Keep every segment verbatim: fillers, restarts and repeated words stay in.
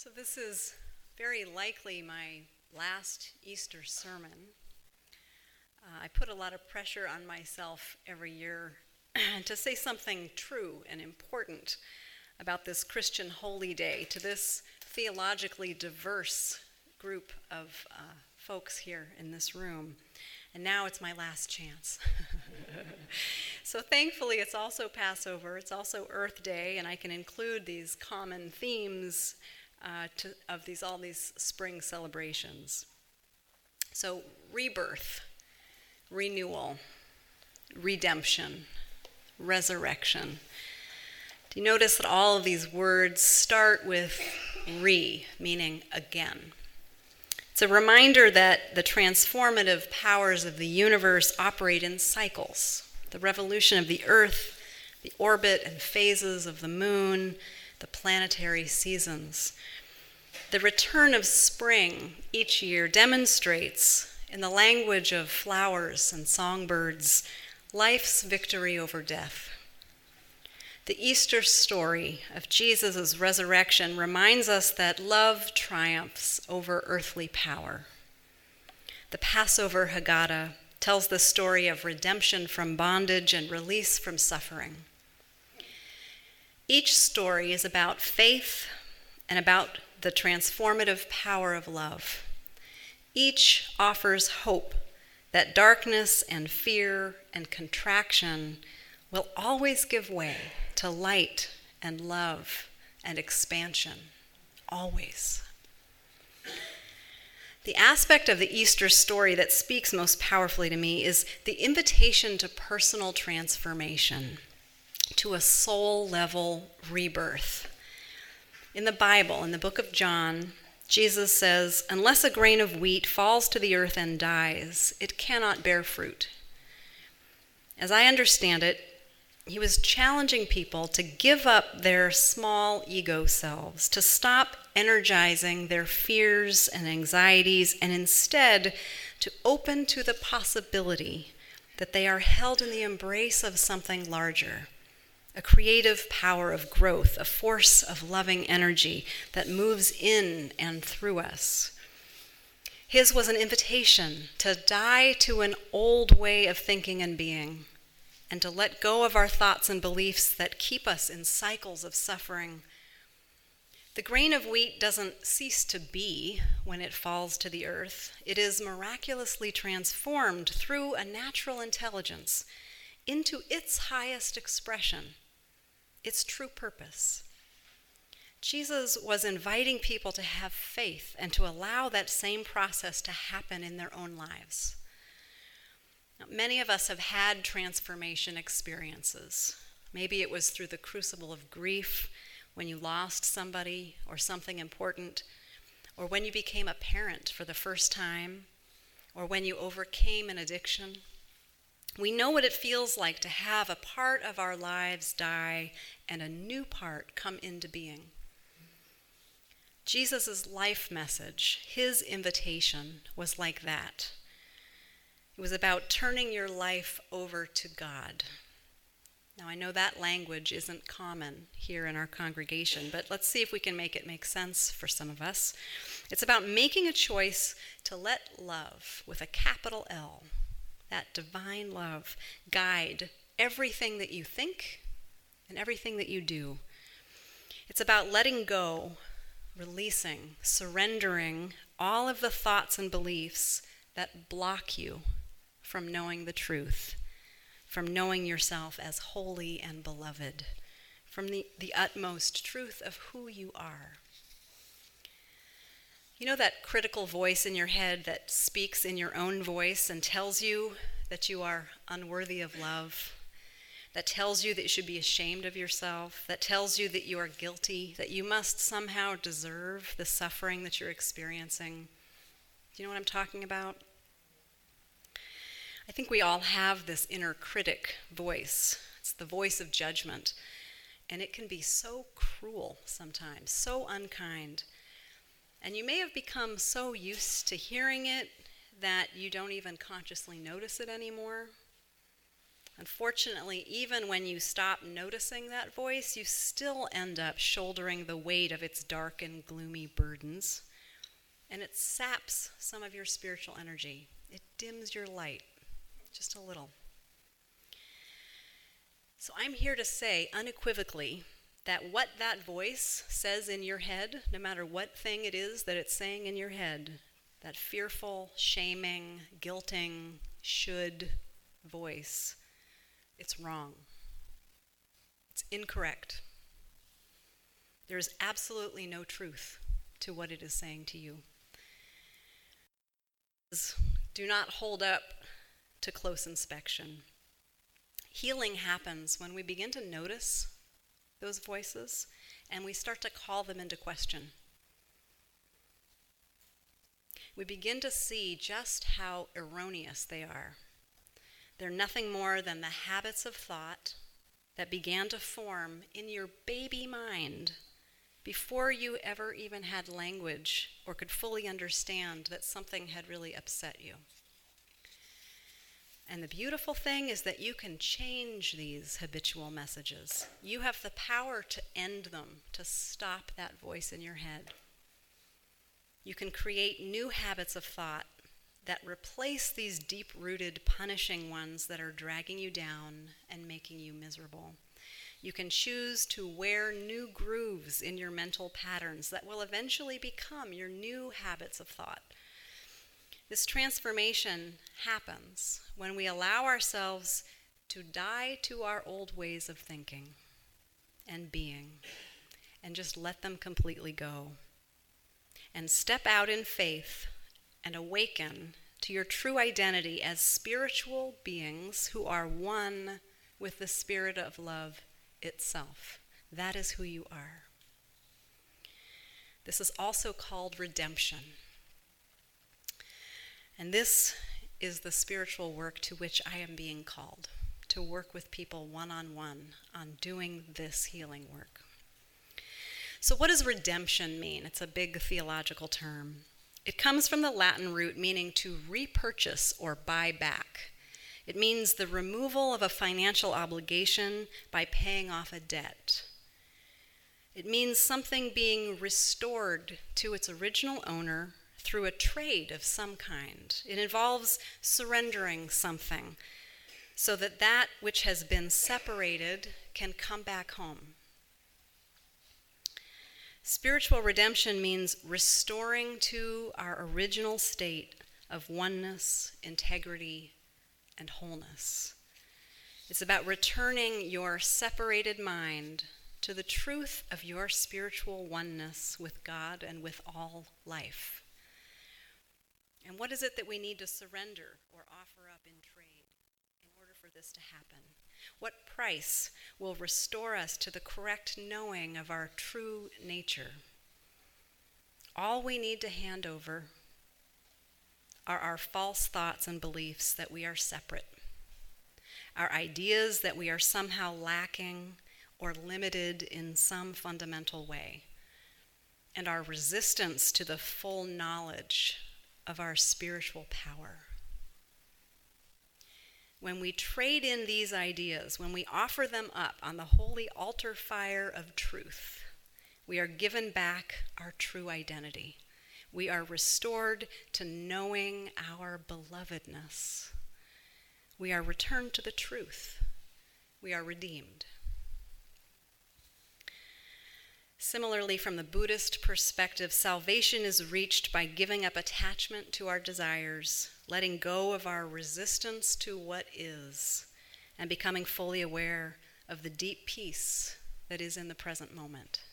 So this is very likely my last Easter sermon. Uh, I put a lot of pressure on myself every year to say something true and important about this Christian holy day to this theologically diverse group of uh, folks here in this room. And now it's my last chance. So thankfully it's also Passover, it's also Earth Day, and I can include these common themes uh, to, of these all these spring celebrations. So rebirth, renewal, redemption, resurrection. Do you notice that all of these words start with re, meaning again? It's a reminder that the transformative powers of the universe operate in cycles. The revolution of the Earth, the orbit and phases of the moon, the planetary seasons. The return of spring each year demonstrates, in the language of flowers and songbirds, life's victory over death. The Easter story of Jesus' resurrection reminds us that love triumphs over earthly power. The Passover Haggadah tells the story of redemption from bondage and release from suffering. Each story is about faith and about the transformative power of love. Each offers hope that darkness and fear and contraction will always give way to light and love and expansion, always. The aspect of the Easter story that speaks most powerfully to me is the invitation to personal transformation, to a soul-level rebirth. In the Bible, in the book of John, Jesus says, "Unless a grain of wheat falls to the earth and dies, it cannot bear fruit." As I understand it, he was challenging people to give up their small ego selves, to stop energizing their fears and anxieties, and instead to open to the possibility that they are held in the embrace of something larger, a creative power of growth, a force of loving energy that moves in and through us. His was an invitation to die to an old way of thinking and being, and to let go of our thoughts and beliefs that keep us in cycles of suffering. The grain of wheat doesn't cease to be when it falls to the earth. It is miraculously transformed through a natural intelligence into its highest expression, its true purpose. Jesus was inviting people to have faith and to allow that same process to happen in their own lives. Now, many of us have had transformation experiences. Maybe it was through the crucible of grief, when you lost somebody or something important, or when you became a parent for the first time, or when you overcame an addiction. We know what it feels like to have a part of our lives die and a new part come into being. Jesus' life message, his invitation, was like that. It was about turning your life over to God. Now, I know that language isn't common here in our congregation, but let's see if we can make it make sense for some of us. It's about making a choice to let love, with a capital L, that divine love, guide everything that you think and everything that you do. It's about letting go, releasing, surrendering all of the thoughts and beliefs that block you from knowing the truth, from knowing yourself as holy and beloved, from the, the utmost truth of who you are. You know that critical voice in your head that speaks in your own voice and tells you that you are unworthy of love, that tells you that you should be ashamed of yourself, that tells you that you are guilty, that you must somehow deserve the suffering that you're experiencing? Do you know what I'm talking about? I think we all have this inner critic voice. It's the voice of judgment. And it can be so cruel sometimes, so unkind. And you may have become so used to hearing it that you don't even consciously notice it anymore. Unfortunately, even when you stop noticing that voice, you still end up shouldering the weight of its dark and gloomy burdens, and it saps some of your spiritual energy. It dims your light just a little. So I'm here to say unequivocally that what that voice says in your head, no matter what thing it is that it's saying in your head, that fearful, shaming, guilting, should voice, it's wrong. It's incorrect. There is absolutely no truth to what it is saying to you. Do not hold up to close inspection. Healing happens when we begin to notice those voices and we start to call them into question. We begin to see just how erroneous they are. They're nothing more than the habits of thought that began to form in your baby mind before you ever even had language or could fully understand that something had really upset you. And the beautiful thing is that you can change these habitual messages. You have the power to end them, to stop that voice in your head. You can create new habits of thought that replace these deep-rooted, punishing ones that are dragging you down and making you miserable. You can choose to wear new grooves in your mental patterns that will eventually become your new habits of thought. This transformation happens when we allow ourselves to die to our old ways of thinking and being and just let them completely go. And step out in faith and awaken to your true identity as spiritual beings who are one with the Spirit of love itself. That is who you are. This is also called redemption. And this is the spiritual work to which I am being called, to work with people one-on-one on doing this healing work. So what does redemption mean? It's a big theological term. It comes from the Latin root meaning to repurchase or buy back. It means the removal of a financial obligation by paying off a debt. It means something being restored to its original owner through a trade of some kind. It involves surrendering something so that that which has been separated can come back home. Spiritual redemption means restoring to our original state of oneness, integrity, and wholeness. It's about returning your separated mind to the truth of your spiritual oneness with God and with all life. And what is it that we need to surrender or offer up in trade in order for this to happen? What price will restore us to the correct knowing of our true nature? All we need to hand over are our false thoughts and beliefs that we are separate, our ideas that we are somehow lacking or limited in some fundamental way, and our resistance to the full knowledge of our spiritual power. When we trade in these ideas, when we offer them up on the holy altar fire of truth, we are given back our true identity. We are restored to knowing our belovedness. We are returned to the truth. We are redeemed. Similarly, from the Buddhist perspective, salvation is reached by giving up attachment to our desires, letting go of our resistance to what is, and becoming fully aware of the deep peace that is in the present moment.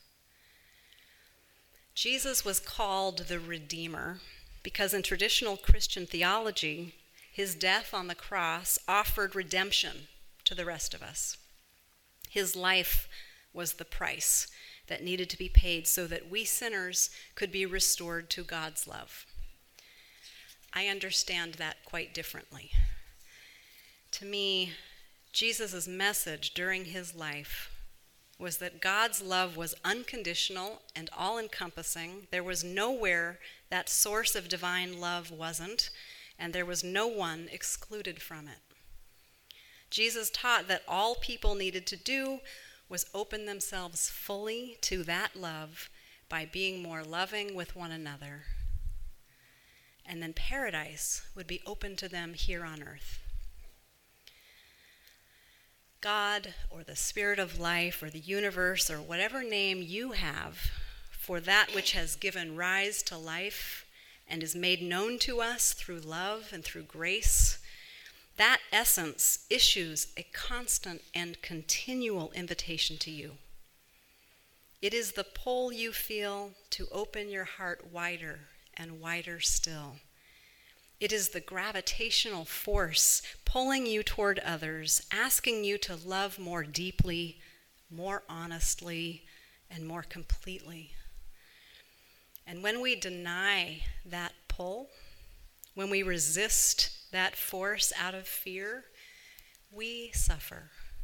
Jesus was called the Redeemer because in traditional Christian theology, his death on the cross offered redemption to the rest of us. His life was the price that needed to be paid so that we sinners could be restored to God's love. I understand that quite differently. To me, Jesus' message during his life was that God's love was unconditional and all-encompassing. There was nowhere that source of divine love wasn't, and there was no one excluded from it. Jesus taught that all people needed to do was open themselves fully to that love by being more loving with one another. And then paradise would be open to them here on earth. God, or the Spirit of life, or the universe, or whatever name you have for that which has given rise to life and is made known to us through love and through grace, that essence issues a constant and continual invitation to you. It is the pull you feel to open your heart wider and wider still. It is the gravitational force pulling you toward others, asking you to love more deeply, more honestly, and more completely. And when we deny that pull, when we resist that force out of fear, we suffer.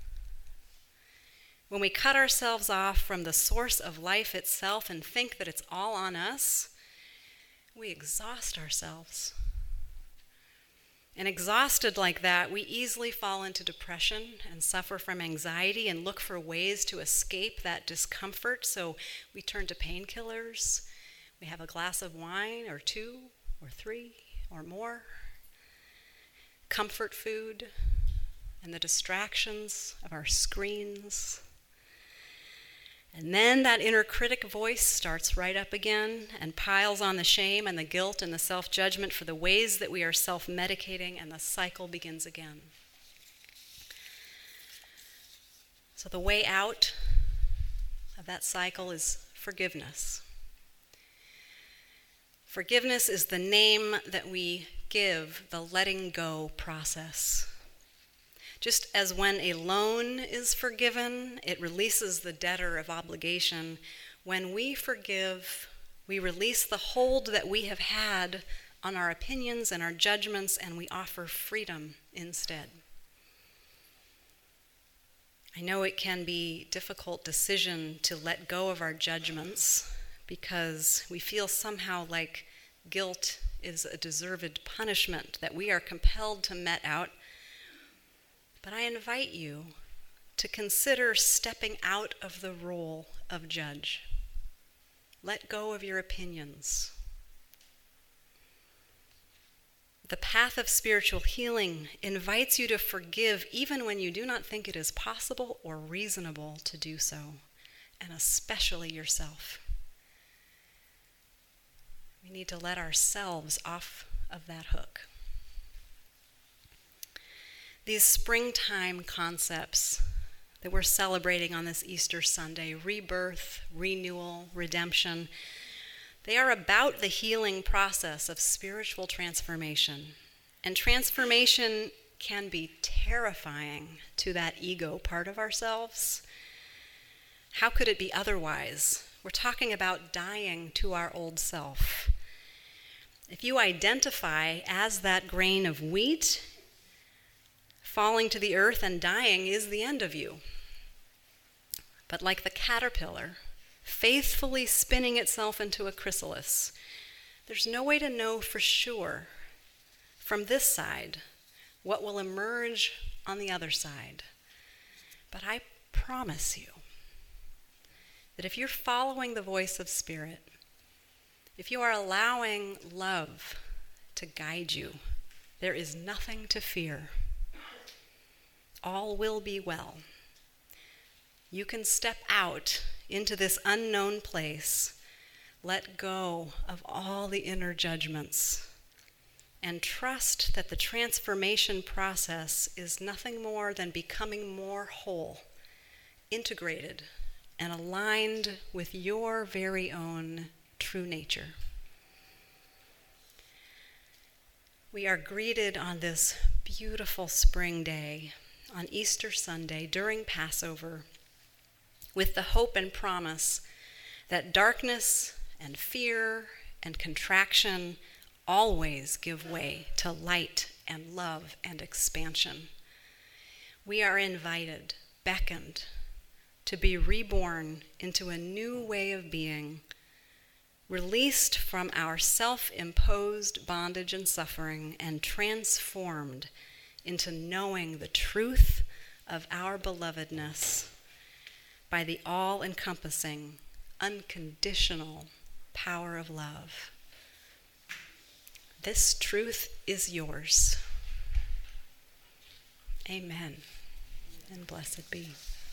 When we cut ourselves off from the source of life itself and think that it's all on us, we exhaust ourselves. And exhausted like that, we easily fall into depression and suffer from anxiety and look for ways to escape that discomfort. So we turn to painkillers. We have a glass of wine or two or three or more. Comfort food and the distractions of our screens. And then that inner critic voice starts right up again and piles on the shame and the guilt and the self-judgment for the ways that we are self-medicating, and the cycle begins again. So the way out of that cycle is forgiveness. Forgiveness is the name that we give the letting go process. Just as when a loan is forgiven, it releases the debtor of obligation. When we forgive, we release the hold that we have had on our opinions and our judgments, and we offer freedom instead. I know it can be a difficult decision to let go of our judgments because we feel somehow like guilt is a deserved punishment that we are compelled to met out. But I invite you to consider stepping out of the role of judge. Let go of your opinions. The path of spiritual healing invites you to forgive even when you do not think it is possible or reasonable to do so, and especially yourself. We need to let ourselves off of that hook. These springtime concepts that we're celebrating on this Easter Sunday, rebirth, renewal, redemption, they are about the healing process of spiritual transformation. And transformation can be terrifying to that ego part of ourselves. How could it be otherwise? We're talking about dying to our old self. If you identify as that grain of wheat, falling to the earth and dying is the end of you. But like the caterpillar, faithfully spinning itself into a chrysalis, there's no way to know for sure from this side what will emerge on the other side. But I promise you that if you're following the voice of Spirit, if you are allowing love to guide you, there is nothing to fear. All will be well. You can step out into this unknown place, let go of all the inner judgments, and trust that the transformation process is nothing more than becoming more whole, integrated, and aligned with your very own true nature. We are greeted on this beautiful spring day, on Easter Sunday, during Passover, with the hope and promise that darkness and fear and contraction always give way to light and love and expansion. We are invited, beckoned, to be reborn into a new way of being, released from our self-imposed bondage and suffering, and transformed into knowing the truth of our belovedness by the all-encompassing, unconditional power of love. This truth is yours. Amen, and blessed be.